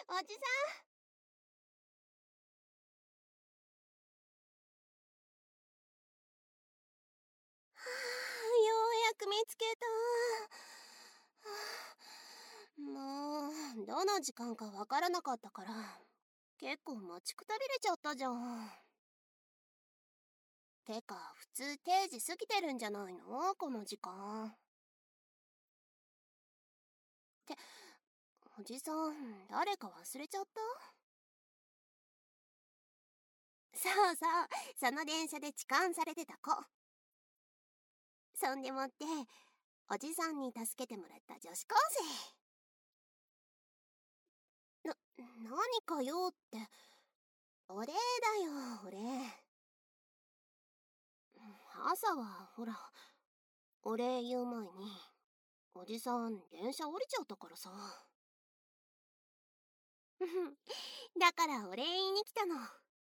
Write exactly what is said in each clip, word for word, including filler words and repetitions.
おじさん。はあ、ようやく見つけた。はあ、もうどの時間かわからなかったから結構待ちくたびれちゃったじゃん。てか普通定時過ぎてるんじゃないのこの時間って。おじさん誰か忘れちゃった？そうそう、その電車で痴漢されてた子。そんでもっておじさんに助けてもらった女子高生。な、何かよって。お礼だよ、お礼。朝はほら、お礼言う前におじさん電車降りちゃったからさ。だからお礼言いに来たの。あ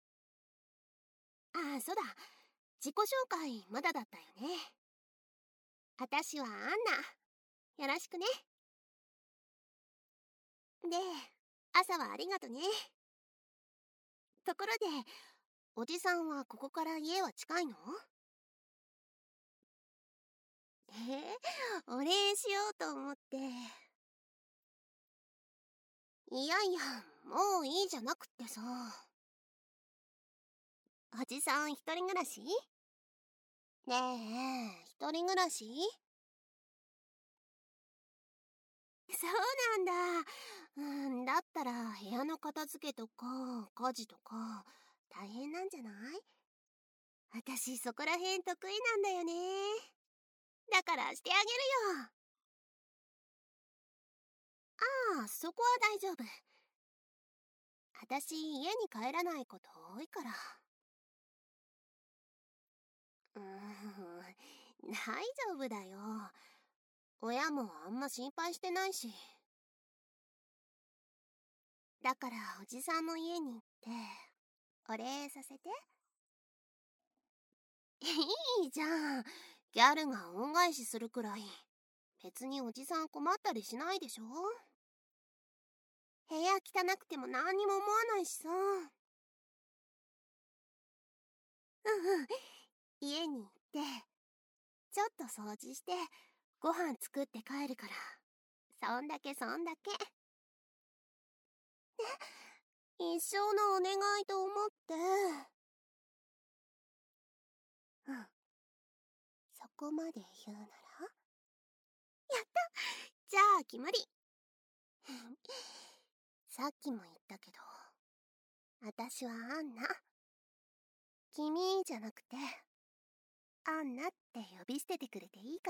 あ、そうだ、自己紹介まだだったよね。あたしはアンナ、よろしくね。で、朝はありがとね。ところで、おじさんはここから家は近いの？えー、お礼しようと思って。いやいや、もういいじゃなくってさ。おじさん一人暮らし？ねえ、一人暮らし？そうなんだ。うん、だったら部屋の片付けとか家事とか大変なんじゃない？あたしそこらへん得意なんだよね。だからしてあげるよ。ああ、そこは大丈夫。あたし家に帰らないこと多いから。うーん、大丈夫だよ。親もあんま心配してないし。だからおじさんの家に行ってお礼させて。いいじゃん。ギャルが恩返しするくらい別におじさん困ったりしないでしょ。部屋汚くても何にも思わないしさ。うんうん、家に行ってちょっと掃除してご飯作って帰るから、そんだけそんだけ。一生のお願いと思って。うん、そこまで言うならやった、じゃあ決まり。さっきも言ったけど、あたしはアンナ。君じゃなくてアンナって呼び捨ててくれていいから。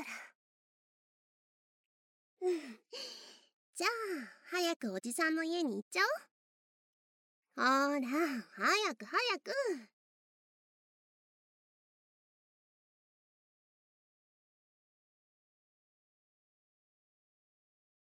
うん、じゃあ早くおじさんの家に行っちゃおう。ほら早く早く。